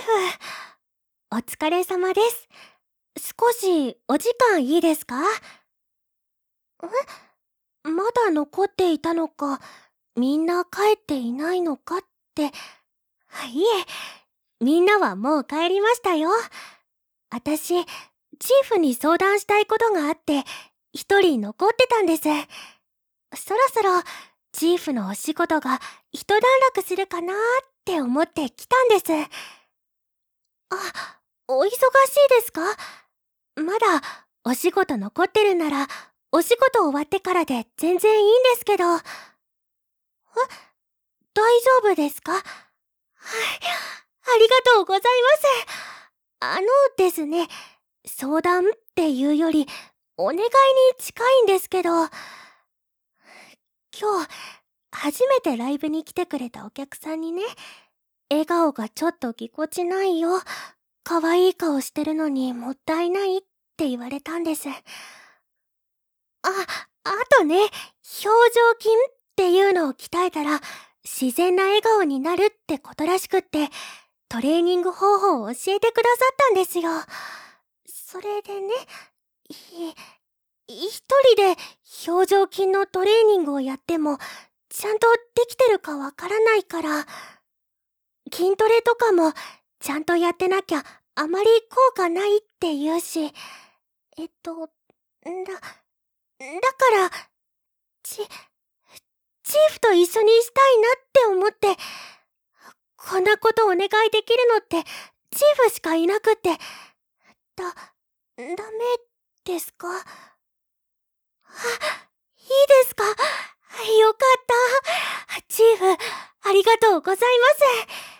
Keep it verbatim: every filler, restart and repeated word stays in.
フ、お疲れ様です。少しお時間いいですか？え？まだ残っていたのか、みんな帰っていないのかって。いえ、みんなはもう帰りましたよ。私、チーフに相談したいことがあって、一人残ってたんです。そろそろ、チーフのお仕事が一段落するかなーって思って来たんです。あ、お忙しいですか？まだお仕事残ってるなら、お仕事終わってからで全然いいんですけど。え、大丈夫ですか？はい、ありがとうございます。あのですね、相談っていうより、お願いに近いんですけど、今日、初めてライブに来てくれたお客さんにね、笑顔がちょっとぎこちないよ。可愛い顔してるのにもったいないって言われたんです。あ、あとね、表情筋っていうのを鍛えたら自然な笑顔になるってことらしくって、トレーニング方法を教えてくださったんですよ。それでね、い、一人で表情筋のトレーニングをやっても、ちゃんとできてるかわからないから、筋トレとかもちゃんとやってなきゃあまり効果ないって言うし、えっと、だ、だから、チ、チーフと一緒にしたいなって思って、こんなことお願いできるのってチーフしかいなくって、だ、ダメですか？あ、いいですか？よかった。チーフ、ありがとうございます。